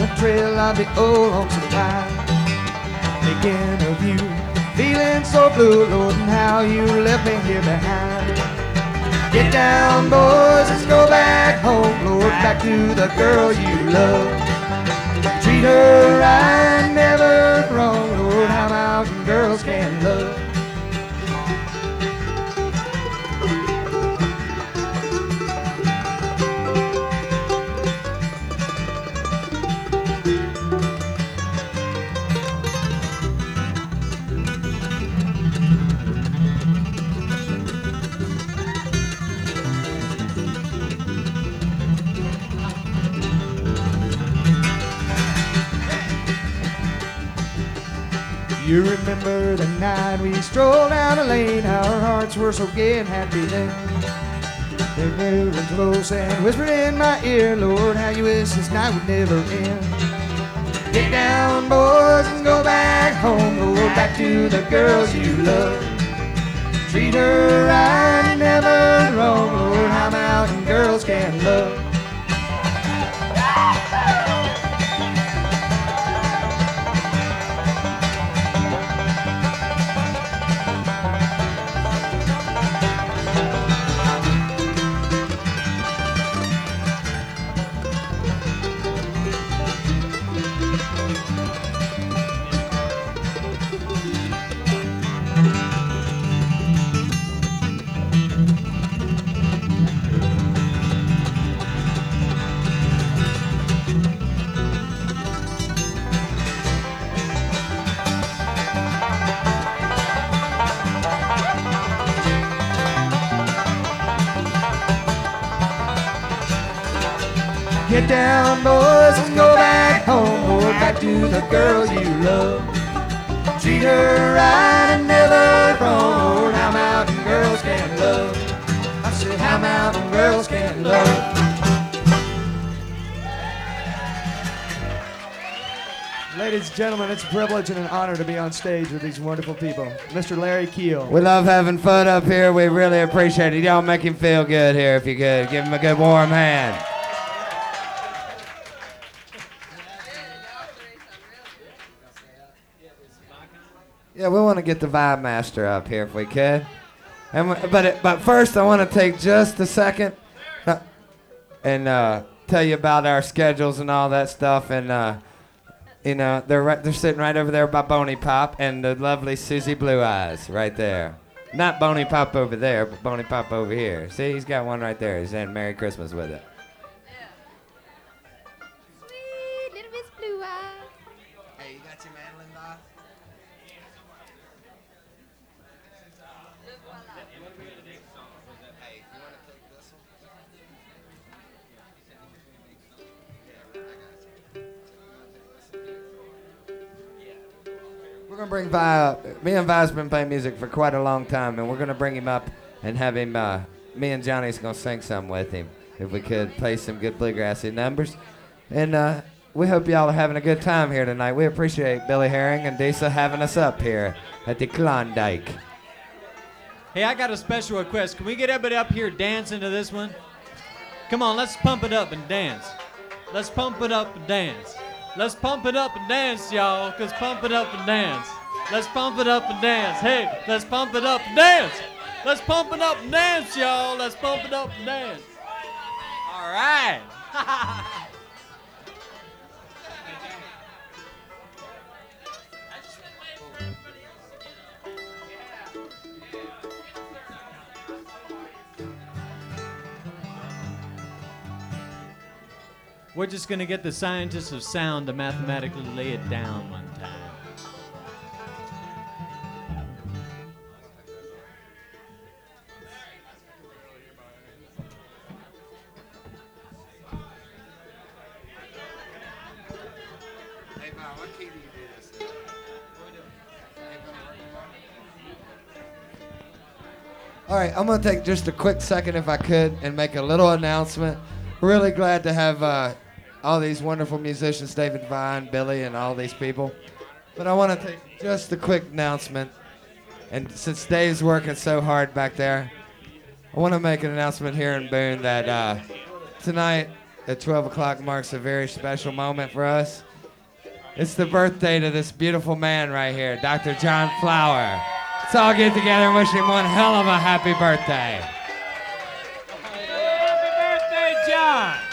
trail of the old lonesome pine. Thinking of you, feeling so blue, Lord, and how you left me here behind. Get down, boys, let's go back home, Lord, back to the girl you love. Treat her right, never wrong, Lord, how mountain girls can love. You remember the night we strolled down the lane, our hearts were so gay and happy then. They moved close and whispered in my ear, Lord, how you wish this night would never end. Get down, boys, and go back home, Lord, back to the girls you love. Treat her right, never wrong, Lord, how mountain girls can love. Get down, boys, and go back home, Lord, back to the girl you love. Treat her right and never wrong, Lord, how mountain girls can love. I said, how mountain girls can love. Ladies and gentlemen, it's a privilege and an honor to be on stage with these wonderful people. Mr. Larry Keel. We love having fun up here. We really appreciate it. Y'all make him feel good here if you could. Give him a good warm hand. Yeah, we want to get the Vibe Master up here if we could. But first, I want to take just a second and tell you about our schedules and all that stuff. And you know, they're sitting right over there by Boney Pop and the lovely Susie Blue Eyes right there. Not Boney Pop over there, but Boney Pop over here. See, he's got one right there. He's saying Merry Christmas with it. Sweet little Miss Blue Eyes. Hey, you got your mandolin doll? We're gonna bring Vi up. Me and Vi's been playing music for quite a long time, and we're gonna bring him up and have him. Me and Johnny's gonna sing some with him, if we could play some good bluegrassy numbers. And we hope y'all are having a good time here tonight. We appreciate Billy Herring and Disa having us up here at the Klondike. Hey, I got a special request. Can we get everybody up here dancing to this one? Come on, let's pump it up and dance. Let's pump it up and dance. Let's pump it up and dance, y'all, because pump it up and dance. Let's pump it up and dance. Hey, let's pump it up and dance. Let's pump it up and dance, y'all. Let's pump it up and dance. All right. We're just going to get the scientists of sound to mathematically lay it down one time. Hey, Bob, what key do you do this in? All right, I'm going to take just a quick second, if I could, and make a little announcement. Really glad to have all these wonderful musicians, David Vine, Billy, and all these people. But I want to take just a quick announcement. And since Dave's working so hard back there, I want to make an announcement here in Boone that tonight at 12 o'clock marks a very special moment for us. It's the birthday to this beautiful man right here, Dr. John Flower. Let's all get together and wish him one hell of a happy birthday. Happy birthday, John!